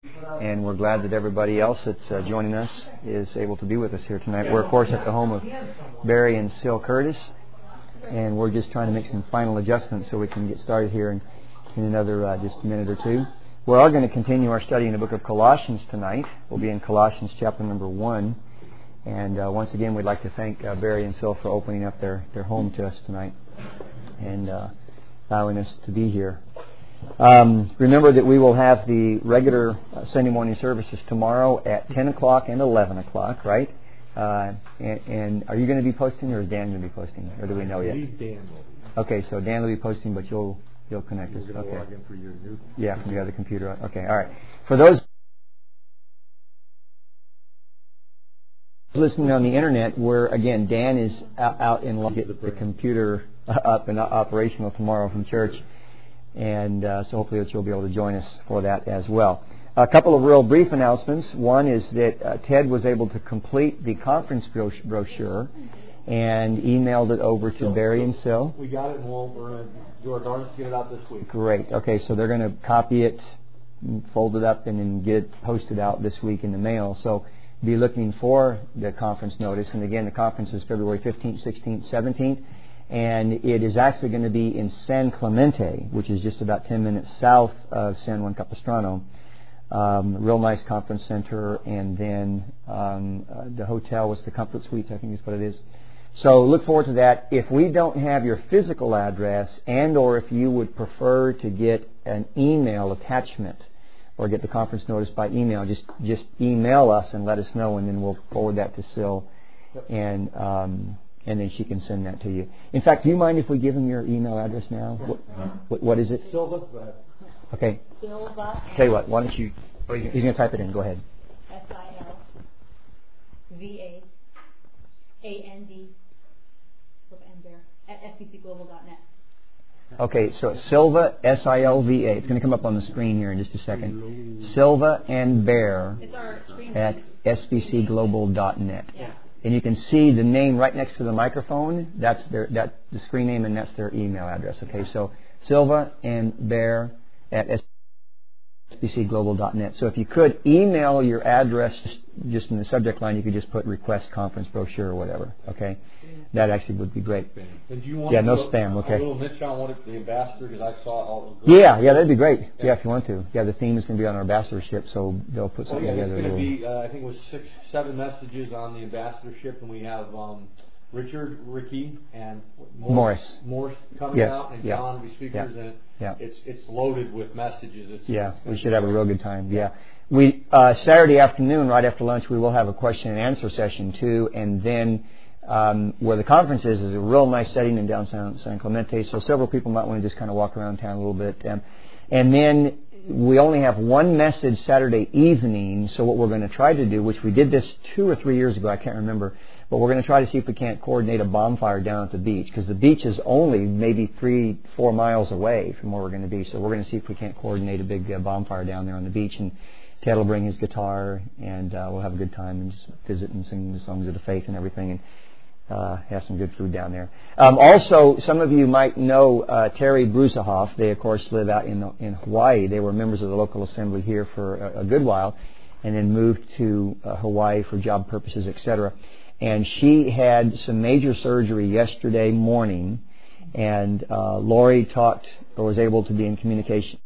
And we're glad that everybody else that's joining us is able to be with us here tonight. We're, of course, at the home of Barry and Sil Curtis, and we're just trying to make some final adjustments so we can get started here in another just a minute or two. We are going to continue our study in the book of Colossians tonight. We'll be in Colossians chapter number 1. And once again, we'd like to thank Barry and Sil for opening up their home to us tonight and allowing us to be here. Remember that we will have the regular Sunday morning services tomorrow at 10 o'clock and 11 o'clock, right? And are you going to be posting, or is Dan going to be posting? Or do we know yet? Dan will. Okay, so Dan will be posting, but you'll connect us. Okay. Log in for your new yeah, from the other computer. Okay, all right. For those listening on the internet, where again Dan is out in get the computer up and operational tomorrow from church, and so hopefully that you'll be able to join us for that as well. A couple of real brief announcements. One is that Ted was able to complete the conference brochure and emailed it over to Barry and Sil. We got it, and we're going to do our darndest to get it out this week. Great. Okay, so they're going to copy it, fold it up, and then get it posted out this week in the mail. So be looking for the conference notice. And again, the conference is February 15th, 16th, 17th. And it is actually going to be in San Clemente, which is just about 10 minutes south of San Juan Capistrano. Real nice conference center. And then the hotel was the Comfort Suites, I think is what it is. So look forward to that. If we don't have your physical address, and or if you would prefer to get an email attachment or get the conference notice by email, just email us and let us know, and then we'll forward that to Sil, and then she can send that to you. In fact, do you mind if we give him your email address now? What is it? Silva. Okay. Silva. Tell you what, why don't you... He's going to type it in. Go ahead. SILVAAND at sbcglobal.net. Okay, so Silva, S-I-L-V-A. It's going to come up on the screen here in just a second. Silva and Bear at sbcglobal.net. Yeah. And you can see the name right next to the microphone. That's the screen name, and that's their email address. Okay, so Silva and Bear at sbcglobal.net. So if you could email your address just in the subject line, you could just put request conference brochure or whatever. Okay, that actually would be great. And do you want no spam. Okay. A little niche on what it's the ambassador, because I saw all. Yeah, that'd be great. Yeah, if you want to. Yeah, the theme is going to be on our ambassadorship, so they'll put something together. It's going to be, I think it was 7 messages on the ambassadorship, and we have Richard, Ricky, and Morris coming out, and John will be speakers, and it's loaded with messages. We should have a real good time. Yeah. We Saturday afternoon, right after lunch, we will have a question and answer session too, and then where the conference is a real nice setting in downtown San Clemente, so several people might want to just kind of walk around town a little bit. And then we only have one message Saturday evening, so what we're going to try to do, which we did this 2 or 3 years ago, I can't remember, but we're going to try to see if we can't coordinate a bonfire down at the beach, because the beach is only maybe 3-4 miles away from where we're going to be, so we're going to see if we can't coordinate a big bonfire down there on the beach, and Ted will bring his guitar, and we'll have a good time and just visit and sing the songs of the faith and everything, and have some good food down there. Also, some of you might know Terry Brusahoff. They, of course, live out in Hawaii. They were members of the local assembly here for a good while, and then moved to Hawaii for job purposes, etc. And she had some major surgery yesterday morning, and Lori was able to be in communication.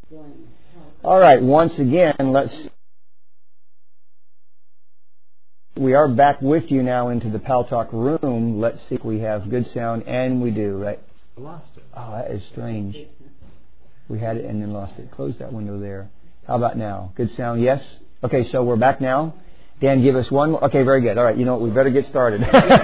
All right, once again, we are back with you now into the Pal Talk room. Let's see if we have good sound, and we do, right? I lost it. Oh, that is strange. We had it and then lost it. Close that window there. How about now? Good sound, yes? Okay, so we're back now. Dan, give us one more. Okay, very good. All right, you know what? We better get started.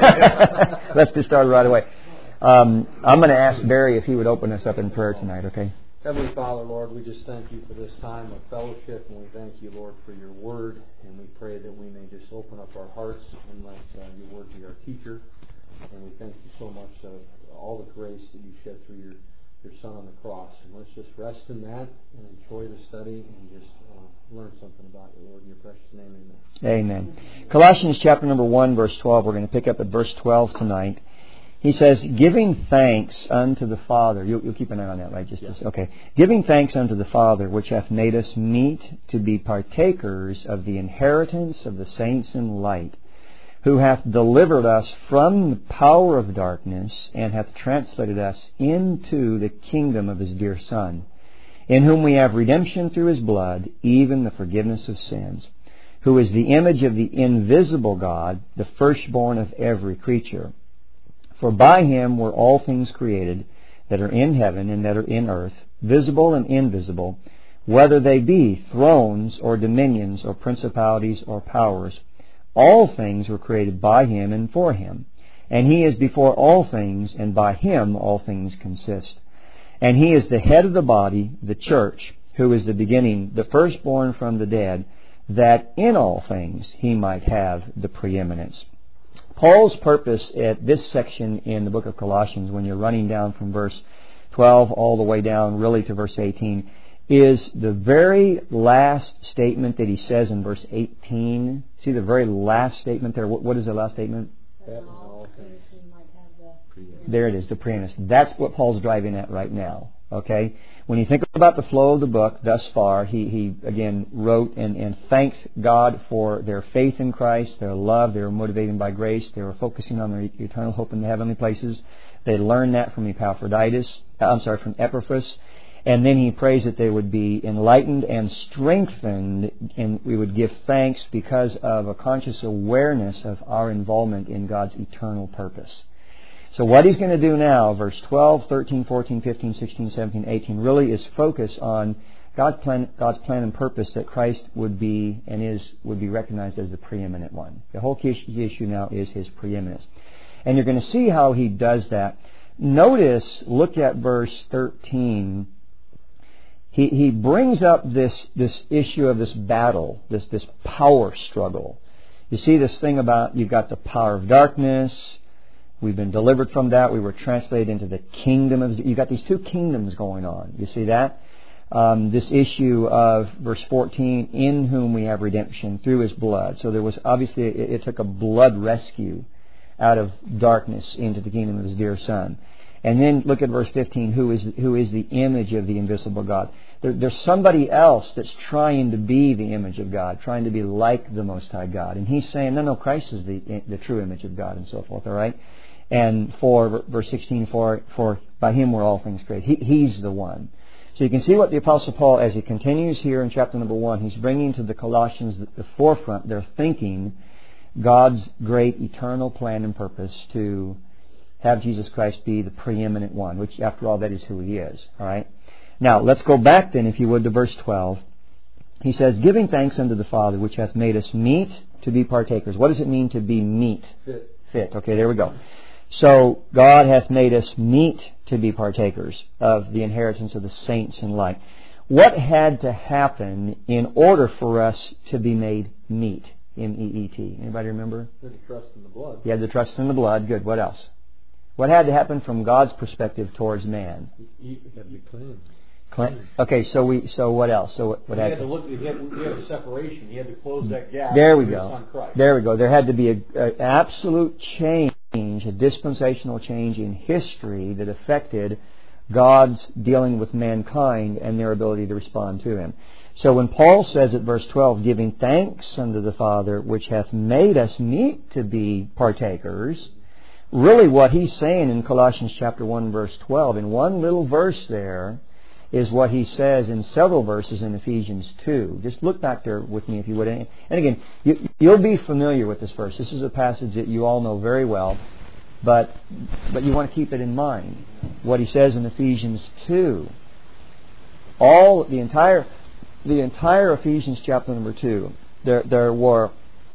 Let's get started right away. I'm going to ask Barry if he would open us up in prayer tonight, okay? Heavenly Father, Lord, we just thank you for this time of fellowship, and we thank you, Lord, for your word, and we pray that we may just open up our hearts and let your word be our teacher. And we thank you so much for all the grace that you shed through your Son on the cross. And let's just rest in that and enjoy the study and just learn something about you, Lord. In your precious name, amen. Amen. Colossians chapter number 1, verse 12. We're going to pick up at verse 12 tonight. He says, giving thanks unto the Father. You'll keep an eye on that, right? Okay. Giving thanks unto the Father, which hath made us meet to be partakers of the inheritance of the saints in light, who hath delivered us from the power of darkness, and hath translated us into the kingdom of His dear Son, in whom we have redemption through His blood, even the forgiveness of sins, who is the image of the invisible God, the firstborn of every creature. For by Him were all things created, that are in heaven and that are in earth, visible and invisible, whether they be thrones or dominions or principalities or powers. All things were created by Him and for Him. And He is before all things, and by Him all things consist. And He is the head of the body, the church, who is the beginning, the firstborn from the dead, that in all things He might have the preeminence. Paul's purpose at this section in the book of Colossians, when you're running down from verse 12 all the way down really to verse 18, is the very last statement that he says in verse 18. See the very last statement there? What is the last statement? There it is, the preeminence. That's what Paul's driving at right now. Okay? When you think about the flow of the book thus far, he again wrote and thanked God for their faith in Christ, their love. They were motivated by grace. They were focusing on their eternal hope in the heavenly places. They learned that from from Epaphras. And then he prays that they would be enlightened and strengthened, and we would give thanks because of a conscious awareness of our involvement in God's eternal purpose. So what he's going to do now, verse 12, 13, 14, 15, 16, 17, 18, really is focus on God's plan and purpose that Christ would be recognized as the preeminent one. The whole key issue now is His preeminence. And you're going to see how he does that. Notice, look at verse 13. He brings up this issue of this battle, this power struggle. You see this thing about you've got the power of darkness. We've been delivered from that. We were translated into the kingdom of... You've got these two kingdoms going on. You see that? This issue of verse 14, in whom we have redemption through His blood. So there was obviously, it took a blood rescue out of darkness into the kingdom of His dear Son. And then look at verse 15, who is the image of the invisible God. There's somebody else that's trying to be the image of God, trying to be like the Most High God. And he's saying, no, Christ is the true image of God and so forth, all right? And for verse 16, for by Him were all things created. He's the one. So you can see what the Apostle Paul, as he continues here in chapter number 1, he's bringing to the Colossians the forefront. They're thinking God's great eternal plan and purpose to have Jesus Christ be the preeminent one, which after all, that is who He is. All right. Now, let's go back then, if you would, to verse 12. He says, giving thanks unto the Father, which hath made us meet to be partakers. What does it mean to be meet? Fit. Okay, there we go. So, God hath made us meet to be partakers of the inheritance of the saints in light. What had to happen in order for us to be made meet? M-E-E-T. Anybody remember? You had to trust in the blood. You had to trust in the blood. Good. What else? What had to happen from God's perspective towards man? You had to be clean. Okay, so what else? So what had to look? You had a separation. You had to close that gap. There we go. There we go. There had to be an absolute change, a dispensational change in history that affected God's dealing with mankind and their ability to respond to Him. So when Paul says at verse 12, giving thanks unto the Father, which hath made us meet to be partakers, really what he's saying in Colossians chapter 1, verse 12, in one little verse there, is what he says in several verses in Ephesians 2. Just look back there with me if you would. And again, you'll be familiar with this verse. This is a passage that you all know very well, but you want to keep it in mind. What he says in Ephesians 2. The entire Ephesians chapter number 2. There were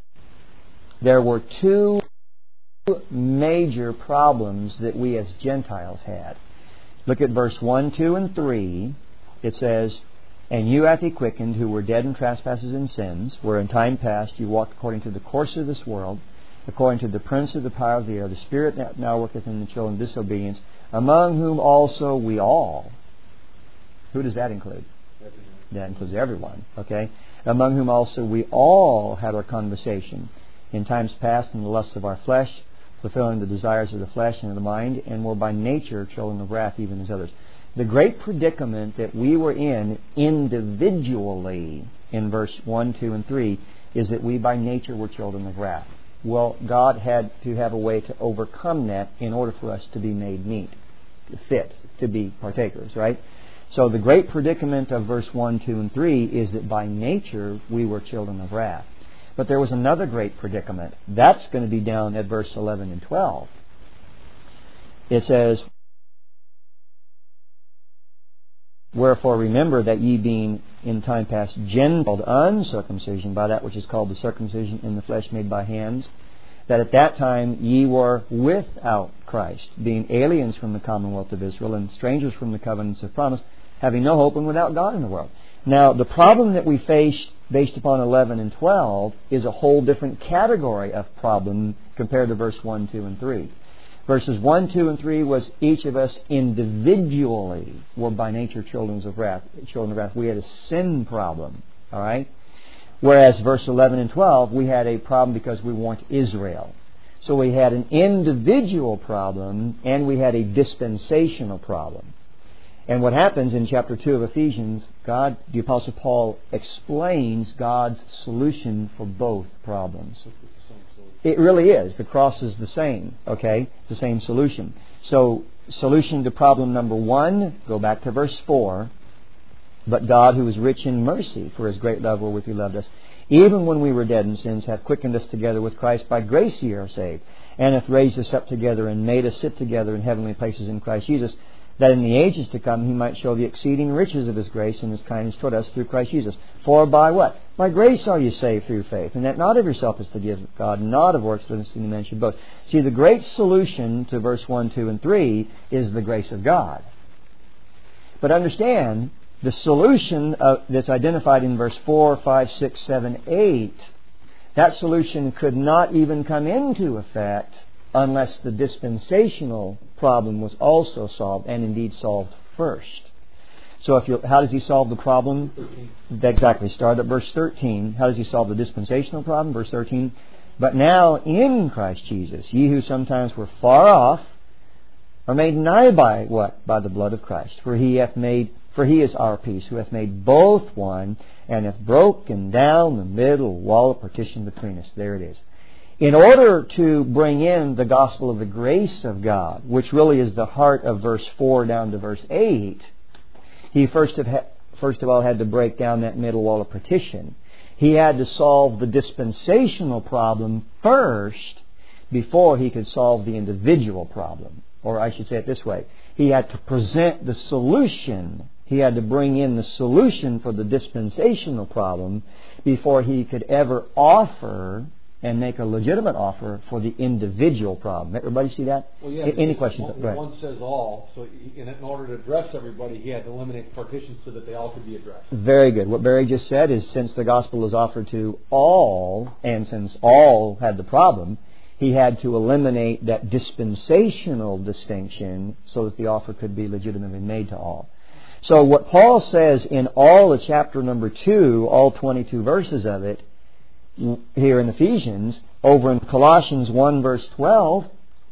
two major problems that we as Gentiles had. Look at verse 1, 2, and 3. It says, "And you hath he quickened, who were dead in trespasses and sins, where in time past you walked according to the course of this world, according to the prince of the power of the air, the spirit that now worketh in the children of disobedience, among whom also we all." Who does that include? Everyone. That includes everyone. Okay? "Among whom also we all had our conversation in times past in the lusts of our flesh, fulfilling the desires of the flesh and of the mind, and were by nature children of wrath, even as others." The great predicament that we were in individually in verse 1, 2, and 3 is that we by nature were children of wrath. Well, God had to have a way to overcome that in order for us to be made meet, fit, to be partakers, right? So the great predicament of verse 1, 2, and 3 is that by nature we were children of wrath. But there was another great predicament. That's going to be down at verse 11 and 12. It says, "Wherefore remember that ye being in time past Gentiles, uncircumcision by that which is called the circumcision in the flesh made by hands, that at that time ye were without Christ, being aliens from the commonwealth of Israel, and strangers from the covenants of promise, having no hope and without God in the world." Now, the problem that we faced based upon 11 and 12 is a whole different category of problem compared to verse 1, 2, and 3. Verses 1, 2, and 3 was each of us individually were by nature children of wrath. We had a sin problem. All right? Whereas verse 11 and 12, we had a problem because we weren't Israel. So we had an individual problem and we had a dispensational problem. And what happens in chapter 2 of Ephesians, the Apostle Paul explains God's solution for both problems. It really is. The cross is the same. Okay? It's the same solution. So, solution to problem number 1, go back to verse 4. "But God, who is rich in mercy, for His great love wherewith He loved us, even when we were dead in sins, hath quickened us together with Christ. By grace ye are saved, and hath raised us up together, and made us sit together in heavenly places in Christ Jesus, that in the ages to come He might show the exceeding riches of His grace and His kindness toward us through Christ Jesus. For by" what? "By grace are you saved through faith, and that not of yourself is to give God, not of works, lest any man should boast." See, the great solution to verse 1, 2, and 3 is the grace of God. But understand, the solution that's identified in verse 4, 5, 6, 7, 8, that solution could not even come into effect unless the dispensational problem was also solved, and indeed solved first. So how does He solve the problem? 13. Exactly. Start at verse 13. How does He solve the dispensational problem? Verse 13. "But now in Christ Jesus, ye who sometimes were far off, are made nigh by" what? "By the blood of Christ. For He is our peace, who hath made both one, and hath broken down the middle wall of partition between us." There it is. In order to bring in the gospel of the grace of God, which really is the heart of verse 4 down to verse 8, He first of all had to break down that middle wall of partition. He had to solve the dispensational problem first before He could solve the individual problem. Or I should say it this way. He had to present the solution. He had to bring in the solution for the dispensational problem before He could ever offer and make a legitimate offer for the individual problem. Everybody see that? Well, yeah, Any questions? One says all, so in order to address everybody, He had to eliminate the partitions so that they all could be addressed. Very good. What Barry just said is, since the gospel is offered to all, and since all had the problem, He had to eliminate that dispensational distinction so that the offer could be legitimately made to all. So what Paul says in all of chapter number 2, all 22 verses of it, here in Ephesians, over in Colossians 1 verse 12,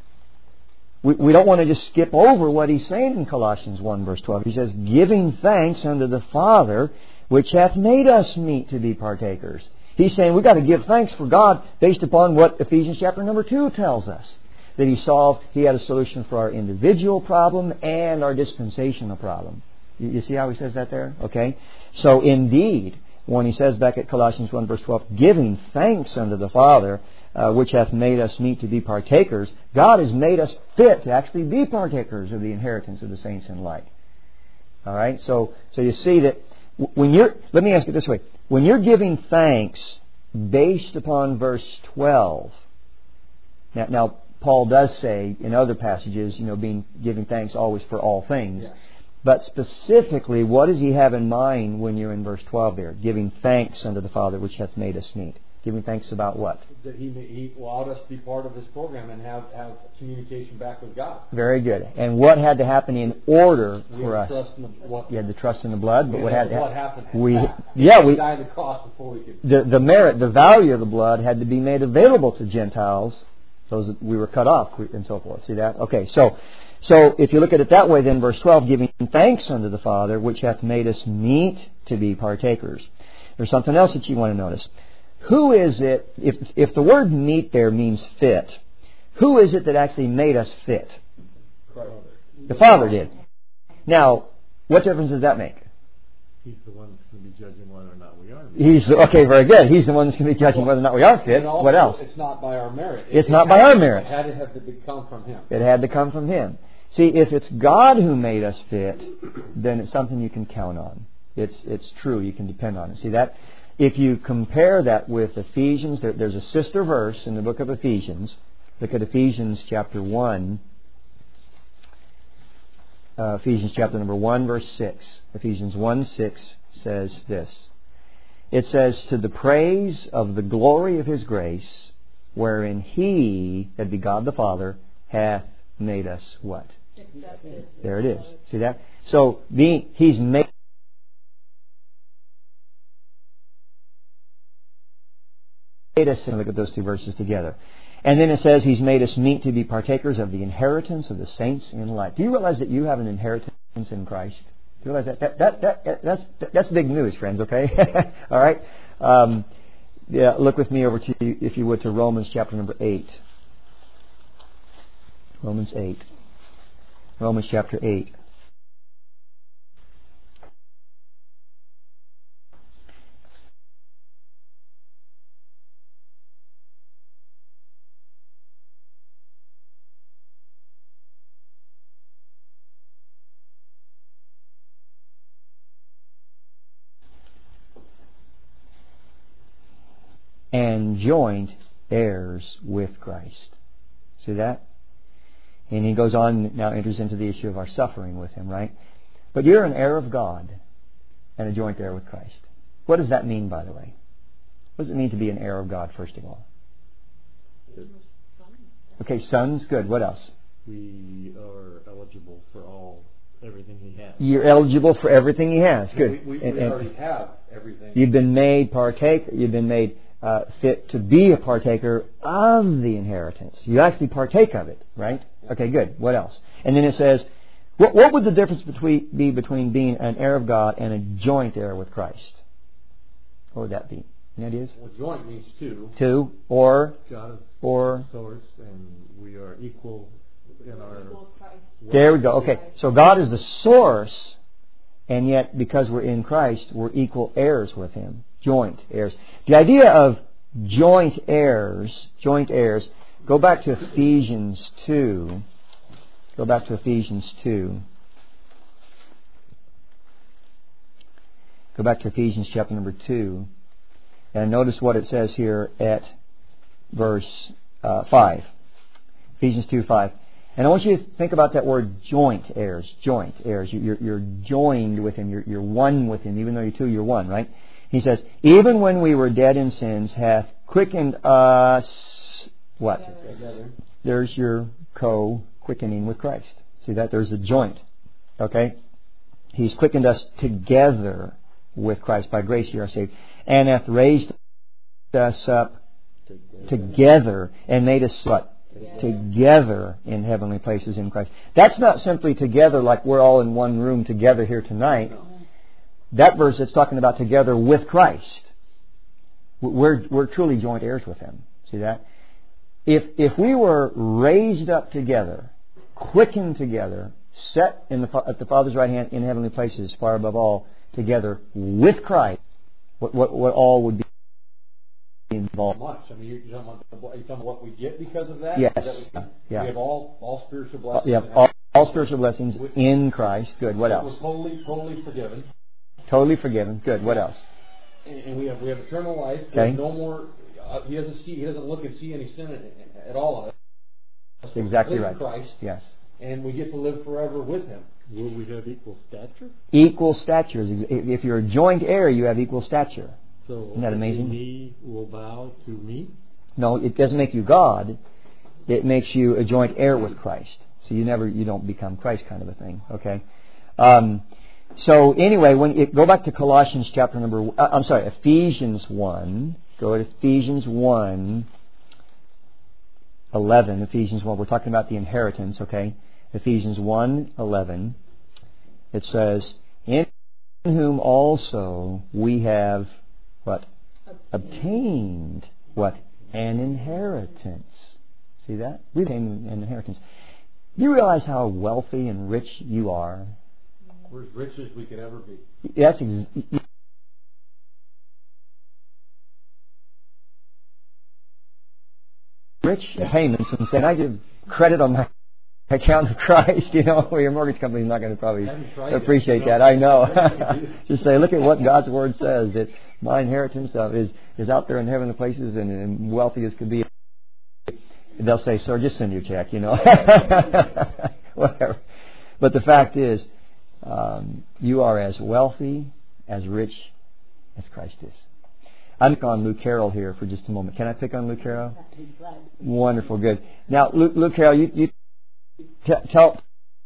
we don't want to just skip over what he's saying in Colossians 1 verse 12. He says, "Giving thanks unto the Father, which hath made us meet to be partakers." He's saying we've got to give thanks for God based upon what Ephesians chapter number 2 tells us. That He had a solution for our individual problem and our dispensational problem. You see how he says that there? Okay. So indeed, when he says back at Colossians 1 verse 12, giving thanks unto the Father, which hath made us meet to be partakers, God has made us fit to actually be partakers of the inheritance of the saints in light. All right? So you see that when let me ask it this way. When you're giving thanks based upon verse 12, now Paul does say in other passages, giving thanks always for all things. Yeah. But specifically, what does he have in mind when you're in verse 12 there? Giving thanks unto the Father which hath made us meet. Giving thanks about what? That he allowed us to be part of His program and have communication back with God. Very good. And what had to happen in order for us? You had to trust in the blood, but what happened? We died on the cross before we could. The merit, the value of the blood had to be made available to Gentiles, those that we were cut off, and so forth. See that? Okay, so if you look at it that way, then verse 12, giving thanks unto the Father, which hath made us meet to be partakers. There's something else that you want to notice. Who is it, if the word meet there means fit, who is it that actually made us fit? The Father did. Now, what difference does that make? He's the one that's going to be judging whether or not we are. Okay, very good. He's the one that's going to be judging whether or not we are fit. Also, what else? It's not by our merit. It's not by our merit. It had to have come from Him. It had to come from Him. See, if it's God who made us fit, then it's something you can count on. It's true. You can depend on it. See that? If you compare that with Ephesians, there's a sister verse in the book of Ephesians. Look at Ephesians chapter 1. Ephesians chapter number 1, verse 6. Ephesians 1:6 says this. It says, to the praise of the glory of His grace, wherein He, that be God the Father, hath made us what? Accepted. There it is. See that? So He's made us, and look at those two verses together. And then it says He's made us meet to be partakers of the inheritance of the saints in light. Do you realize that you have an inheritance in Christ? Do you realize that? That's big news, friends, okay? All right? Look with me over to, if you would, to Romans chapter number 8. Romans 8. Romans chapter 8. And joint heirs with Christ. See that? And he goes on, now enters into the issue of our suffering with Him, right? But you're an heir of God and a joint heir with Christ. What does that mean, by the way? What does it mean to be an heir of God, first of all? Okay, sons, good. What else? We are eligible for everything He has. You're eligible for everything He has. Good. We already have everything. You've been made partaker. You've been made fit to be a partaker of the inheritance. You actually partake of it, right? Okay, good. What else? And then it says, what would the difference be between being an heir of God and a joint heir with Christ? What would that be? Any ideas? Well, joint means two. Two, or? God is or source, and we are equal in our... There we go. Okay, so God is the source, and yet because we're in Christ, we're equal heirs with Him. Joint heirs. The idea of joint heirs, go back to Ephesians 2. Go back to Ephesians 2. Go back to Ephesians chapter number 2. And notice what it says here at verse 5. Ephesians 2:5. And I want you to think about that word joint heirs. Joint heirs. You're joined with Him. You're one with Him. Even though you're two, you're one, right? He says, even when we were dead in sins, hath quickened us... What? Together. There's your co-quickening with Christ. See that? There's a joint. Okay? He's quickened us together with Christ. By grace you are saved. And hath raised us up together and made us what? Together in heavenly places in Christ. That's not simply together like we're all in one room together here tonight. That verse, it's talking about together with Christ. We're truly joint heirs with Him. See that? If we were raised up together, quickened together, set at the Father's right hand in heavenly places, far above all, together with Christ. What all would be involved? Much. I mean, you're talking about what we get because of that? Yes. We have all spiritual blessings. We have all spiritual blessings in Christ. Good. What else? We're totally forgiven. Totally forgiven. Good. What else? And we have eternal life. Okay. No more. He doesn't look and see any sin at all in it. That's exactly right. Christ. Yes. And we get to live forever with Him. Will we have equal stature? Equal stature. If you're a joint heir, you have equal stature. So isn't that amazing? He will bow to me? No, it doesn't make you God. It makes you a joint heir with Christ. So you don't become Christ, kind of a thing. Okay. So anyway, go back to Colossians chapter Ephesians 1. Go to Ephesians 1:11. Ephesians 1. We're talking about the inheritance. Okay. Ephesians 1:11. It says, "In whom also we have what? Obtained what? An inheritance." See that? We obtained an inheritance. Do you realize how wealthy and rich you are? We're as rich as we could ever be. That's rich payments and saying, I give credit on my account of Christ. Your mortgage company is not going to probably appreciate that. I know. Just say, look at what God's Word says, that my inheritance is out there in heavenly places and wealthy as could be. They'll say, sir, just send your check, whatever. But the fact is, you are as wealthy, as rich as Christ is. I'm pick on Luke Carroll here for just a moment. Can I pick on Luke Carroll? Wonderful, good. Now, Luke Carroll, you tell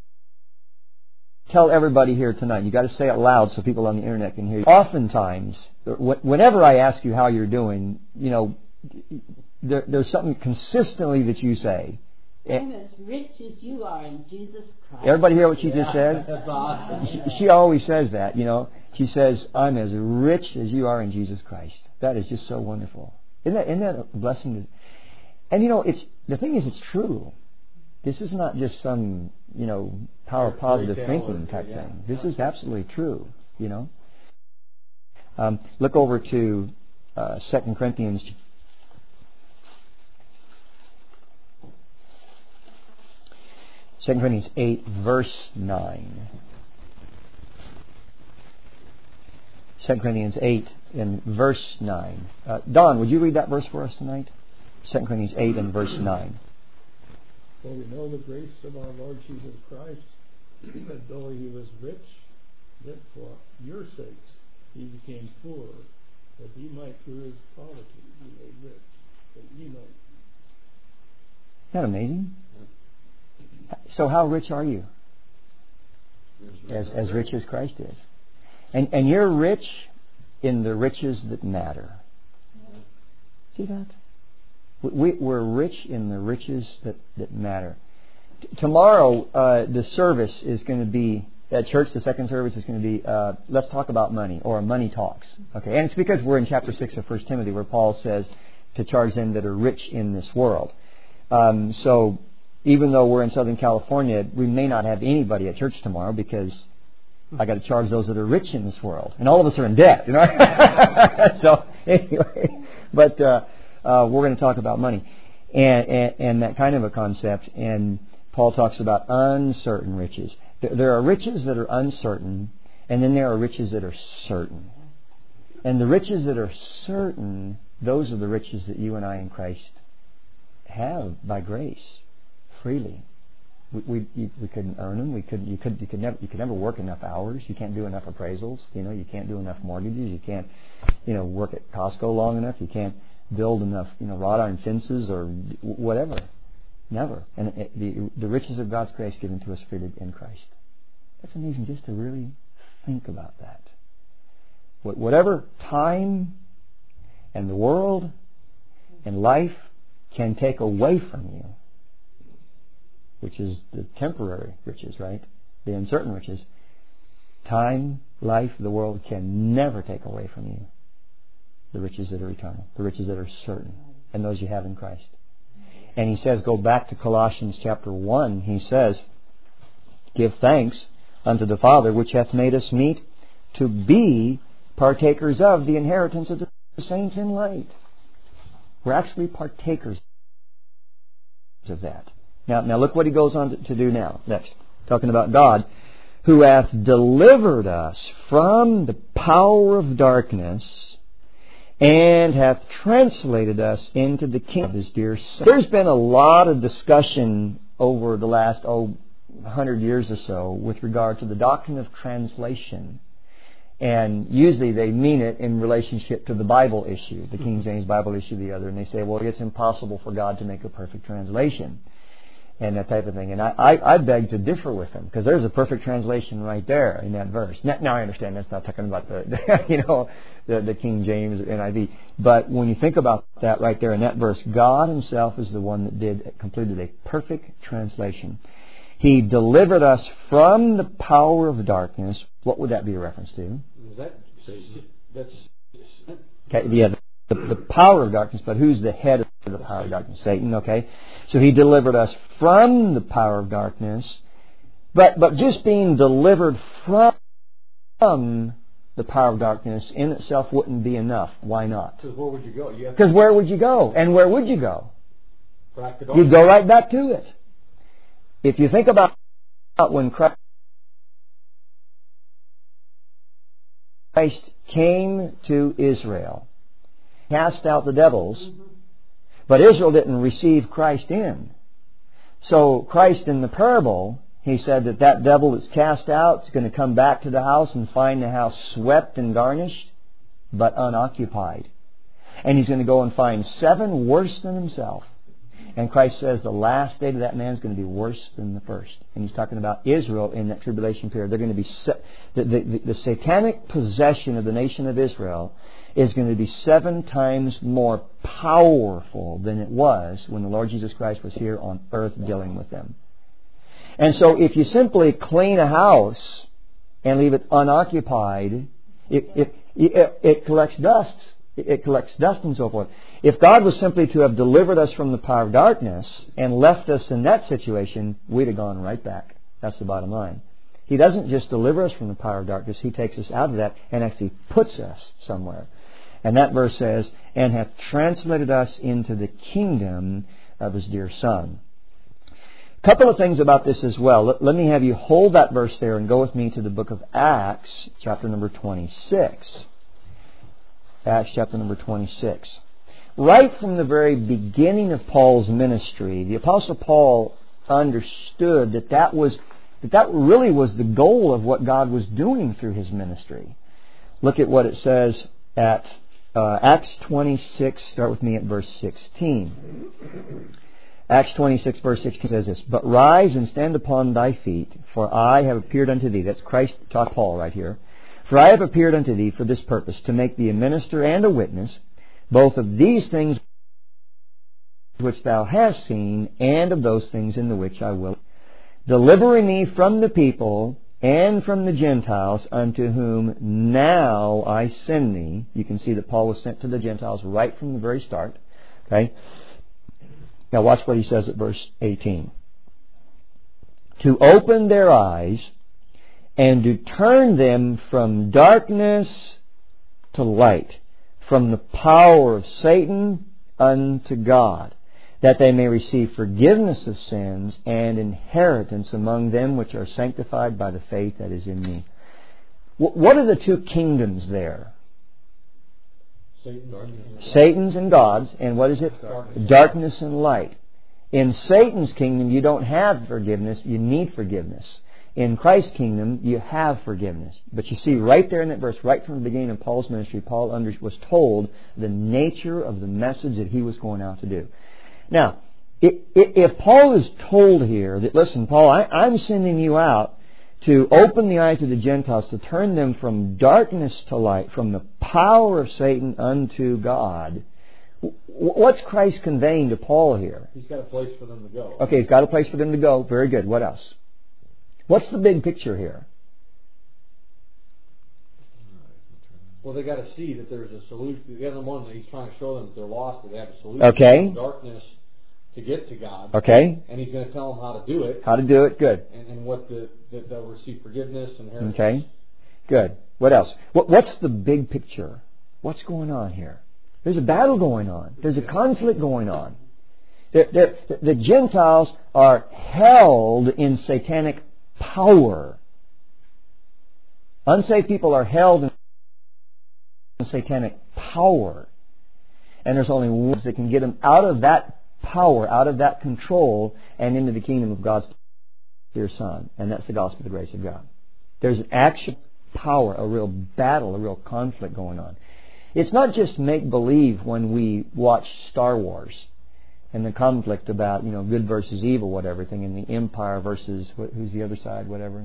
everybody here tonight. You got to say it loud so people on the internet can hear you. Oftentimes, whenever I ask you how you're doing, there's something consistently that you say. I'm as rich as you are in Jesus Christ. Everybody hear what she just said? That's awesome. She always says that, She says, I'm as rich as you are in Jesus Christ. That is just so wonderful. Isn't that a blessing? And the thing is, it's true. This is not just some, power of positive thinking type thing. This is absolutely true, Look over to 2 Corinthians 8, verse 9. 2 Corinthians 8 and verse 9. Don, would you read that verse for us tonight? 2 Corinthians 8 and verse 9. For we know the grace of our Lord Jesus Christ, that though He was rich, yet for your sakes He became poor, that He might through His poverty be made rich, that ye might. Isn't that amazing? So how rich are you? As rich as Christ is. And you're rich in the riches that matter. See that? We're rich in the riches that matter. Tomorrow, the service is going to be, at church, the second service is going to be, let's talk about money, or money talks. Okay, and it's because we're in chapter 6 of 1 Timothy, where Paul says to charge them that are rich in this world. So, even though we're in Southern California, we may not have anybody at church tomorrow because I got to charge those that are rich in this world, and all of us are in debt, So anyway, but we're going to talk about money and that kind of a concept. And Paul talks about uncertain riches. There are riches that are uncertain, and then there are riches that are certain. And the riches that are certain, those are the riches that you and I in Christ have by grace. Freely, we couldn't earn them. You could never work enough hours. You can't do enough appraisals. You can't do enough mortgages. You can't, work at Costco long enough. You can't build enough, wrought iron fences or whatever. Never. And the riches of God's grace given to us freely in Christ. That's amazing, just to really think about that. Whatever time and the world and life can take away from you, which is the temporary riches, right? The uncertain riches. Time, life, the world can never take away from you the riches that are eternal, the riches that are certain, and those you have in Christ. And he says, go back to Colossians chapter 1, he says, give thanks unto the Father, which hath made us meet to be partakers of the inheritance of the saints in light. We're actually partakers of that. Now look what he goes on to do now. Next, talking about God, who hath delivered us from the power of darkness and hath translated us into the kingdom of His dear Son. There's been a lot of discussion over the last 100 years or so with regard to the doctrine of translation. And usually they mean it in relationship to the Bible issue, the King James Bible issue, the other. And they say, well, it's impossible for God to make a perfect translation. And that type of thing. And I beg to differ with them, because there's a perfect translation right there in that verse. Now I understand that's not talking about the King James or NIV. But when you think about that right there in that verse, God Himself is the one that completed a perfect translation. He delivered us from the power of darkness. What would that be a reference to? Is that Satan? That's okay, yeah, the power of darkness, but who's the head of the power of darkness? Satan, okay? So He delivered us from the power of darkness, but just being delivered from the power of darkness in itself wouldn't be enough. Why not? Because where would you go? Because where would you go? And where would you go? Practical. You'd go right back to it. If you think about when Christ came to Israel, cast out the devils, but Israel didn't receive Christ in. So Christ in the parable, He said that devil that's cast out is going to come back to the house and find the house swept and garnished, but unoccupied. And he's going to go and find 7 worse than himself. And Christ says the last day of that man is going to be worse than the first. And He's talking about Israel in that tribulation period. They're going to be the satanic possession of the nation of Israel is going to be 7 times more powerful than it was when the Lord Jesus Christ was here on earth dealing with them. And so if you simply clean a house and leave it unoccupied, it collects dust. It collects dust and so forth. If God was simply to have delivered us from the power of darkness and left us in that situation, we'd have gone right back. That's the bottom line. He doesn't just deliver us from the power of darkness. He takes us out of that and actually puts us somewhere. And that verse says, and hath translated us into the kingdom of His dear Son. A couple of things about this as well. Let me have you hold that verse there and go with me to the book of Acts, chapter number 26. Acts chapter number 26. Right from the very beginning of Paul's ministry, the Apostle Paul understood that really was the goal of what God was doing through his ministry. Look at what it says at Acts 26. Start with me at verse 16. Acts 26 verse 16 says this, but rise and stand upon thy feet, for I have appeared unto thee. That's Christ taught Paul right here. For I have appeared unto thee for this purpose, to make thee a minister and a witness, both of these things which thou hast seen, and of those things in the which I will, delivering thee from the people and from the Gentiles, unto whom now I send thee. You can see that Paul was sent to the Gentiles right from the very start. Okay. Now watch what he says at verse 18. To open their eyes, and to turn them from darkness to light, from the power of Satan unto God, that they may receive forgiveness of sins and inheritance among them which are sanctified by the faith that is in me. What are the 2 kingdoms there? Satan's and God's. And what is it? Darkness and light. In Satan's kingdom, you don't have forgiveness. You need forgiveness. In Christ's kingdom, you have forgiveness. But you see, right there in that verse, right from the beginning of Paul's ministry, Paul was told the nature of the message that he was going out to do. Now, if Paul is told here that, listen, Paul, I'm sending you out to open the eyes of the Gentiles, to turn them from darkness to light, from the power of Satan unto God, what's Christ conveying to Paul here? He's got a place for them to go. Okay, He's got a place for them to go. Very good. What else? What's the big picture here? Well, they got to see that there's a solution. The other one, He's trying to show them that they're lost, that they have a solution. Okay. Darkness to get to God. Okay. And He's going to tell them how to do it. How to do it, good. And what that they'll receive forgiveness and inheritance. Okay, good. What else? What's the big picture? What's going on here? There's a battle going on. There's a conflict going on. The Gentiles are held in satanic power. Unsaved people are held in satanic power. And there's only one that can get them out of that power, out of that control, and into the kingdom of God's dear Son. And that's the gospel of the grace of God. There's an actual power, a real battle, a real conflict going on. It's not just make-believe when we watch Star Wars and the conflict about, good versus evil, whatever thing, and the Empire versus who's the other side, whatever,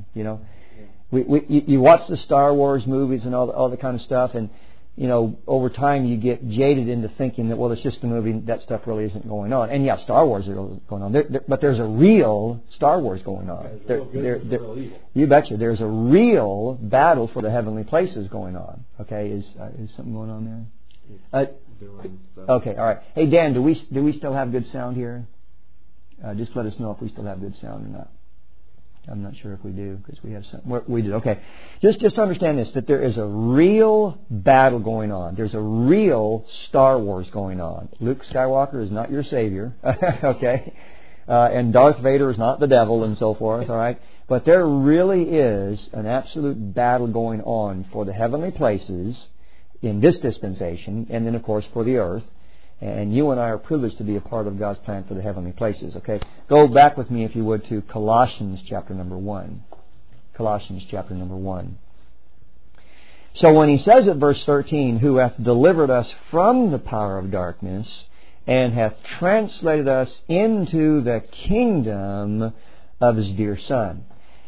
You watch the Star Wars movies and all the kind of stuff, and over time you get jaded into thinking that, well, it's just a movie, that stuff really isn't going on. And yeah, Star Wars is going on. But there's a real Star Wars going on. Real evil. You betcha. There's a real battle for the heavenly places going on. Okay, is something going on there? Okay, all right. Hey, Dan, do we still have good sound here? Just let us know if we still have good sound or not. I'm not sure if we do, because we have some. We do. Okay. Just understand this, that there is a real battle going on. There's a real Star Wars going on. Luke Skywalker is not your Savior. Okay. And Darth Vader is not the devil and so forth. All right. But there really is an absolute battle going on for the heavenly places in this dispensation, and then, of course, for the earth. And you and I are privileged to be a part of God's plan for the heavenly places. Okay, go back with me, if you would, to Colossians chapter number 1. Colossians chapter number 1. So when he says at verse 13, who hath delivered us from the power of darkness and hath translated us into the kingdom of His dear Son.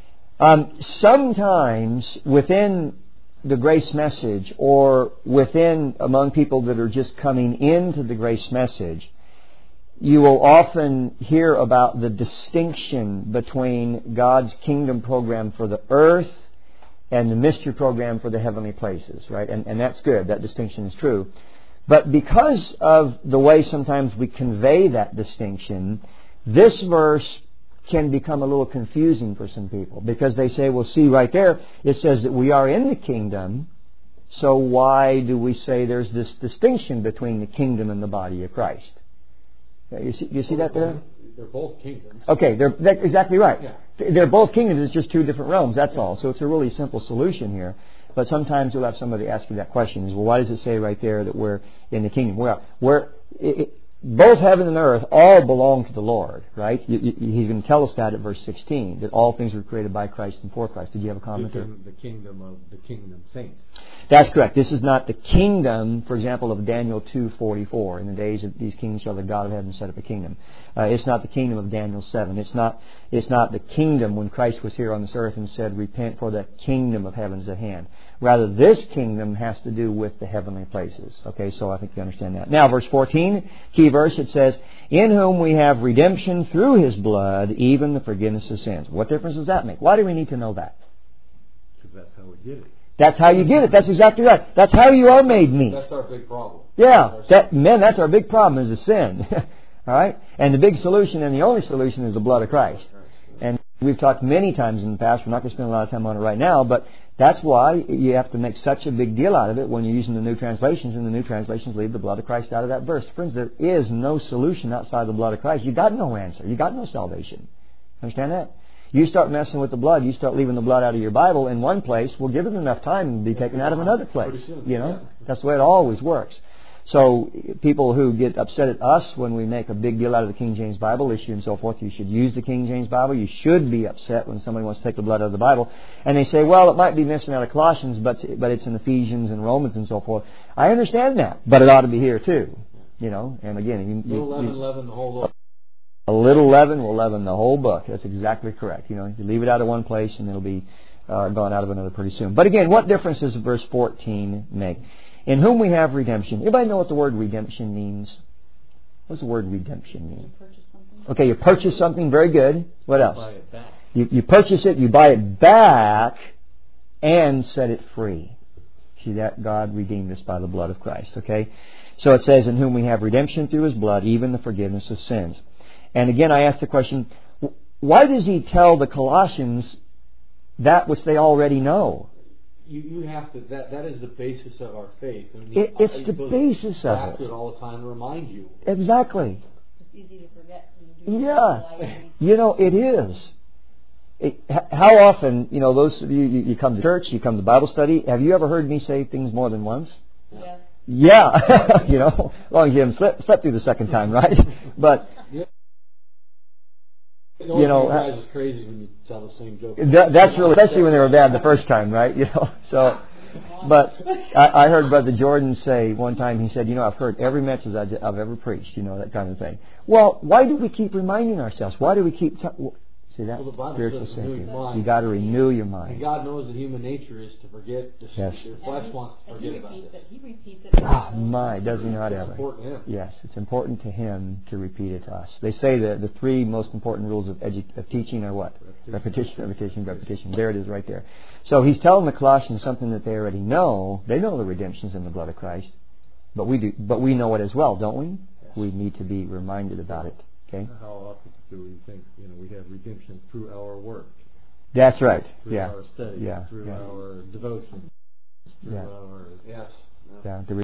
Sometimes within the grace message, or among people that are just coming into the grace message, you will often hear about the distinction between God's kingdom program for the earth and the mystery program for the heavenly places, right? And that's good. That distinction is true. But because of the way sometimes we convey that distinction, this verse can become a little confusing for some people, because they say, well, see right there, it says that we are in the kingdom, so why do we say there's this distinction between the kingdom and the body of Christ? You see that there? They're both kingdoms. Okay, that's exactly right. Yeah. They're both kingdoms, it's just two different realms, that's all. So it's a really simple solution here. But sometimes you'll have somebody ask you that question, is, well, why does it say right there that we're in the kingdom? Well, both heaven and earth all belong to the Lord, right? He's going to tell us that at verse 16, that all things were created by Christ and for Christ. Did you have a comment there? The kingdom of the kingdom saints. That's correct. This is not the kingdom, for example, of Daniel 2:44. In the days of these kings shall the God of heaven set up a kingdom. It's not the kingdom of Daniel 7. It's not the kingdom when Christ was here on this earth and said, repent, for the kingdom of heaven is at hand. Rather, this kingdom has to do with the heavenly places. Okay, so I think you understand that. Now, verse 14, key verse, it says, in whom we have redemption through His blood, even the forgiveness of sins. What difference does that make? Why do we need to know that? Because that's how we get it. That's how you get it. That's exactly right. That's how you are made meet. That's our big problem. Yeah, that's our big problem, is the sin. All right? And the big solution and the only solution is the blood of Christ. And we've talked many times in the past. We're not going to spend a lot of time on it right now, but that's why you have to make such a big deal out of it when you're using the new translations, and the new translations leave the blood of Christ out of that verse. Friends, there is no solution outside the blood of Christ. You got no answer. You got no salvation. Understand that? You start messing with the blood, you start leaving the blood out of your Bible in one place, we'll give it enough time to be taken out of another place. You know? That's the way it always works. So people who get upset at us when we make a big deal out of the King James Bible issue and so forth, you should use the King James Bible. You should be upset when somebody wants to take the blood out of the Bible. And they say, well, it might be missing out of Colossians, but it's in Ephesians and Romans and so forth. I understand that, but it ought to be here too. You know, and again, leaven the whole book. A little leaven will leaven the whole book. That's exactly correct. You know, you leave it out of one place and it'll be gone out of another pretty soon. But again, what difference does verse 14 make? In whom we have redemption. Anybody know what the word redemption means? What does the word redemption mean? Okay, you purchase something. Very good. What else? Buy it back. You purchase it, you buy it back, and set it free. See that? God redeemed us by the blood of Christ. Okay? So it says, in whom we have redemption through His blood, even the forgiveness of sins. And again, I ask the question, why does he tell the Colossians that which they already know? You have to. That is the basis of our faith. I mean, it's the basis of it. To it all the time to remind you. Exactly. It's easy to forget. It is. How often, those of you come to church, you come to Bible study. Have you ever heard me say things more than once? Yes. Yeah. As long as you haven't slept through the second time, right? But. You guys is crazy when you tell the same joke. That's really, especially when they were bad the first time, right? So, but I heard Brother Jordan say one time, he said, I've heard every message I've ever preached, that kind of thing. Well, why do we keep reminding ourselves? Why do we keep... See that? Spiritual thinking. You got to renew your mind. And God knows that human nature is to forget. Your flesh wants to forget about it. He repeats it. Does he not ever? Yes, it's important to him to repeat it to us. They say that the three most important rules of teaching are what? Repetition. There it is right there. So he's telling the Colossians something that they already know. They know the redemption's in the blood of Christ. But we do. But we know it as well, don't we? Yes. We need to be reminded about it. Okay. How often do we think we have redemption through our work? That's right. Through our study. Through our devotion. Through our the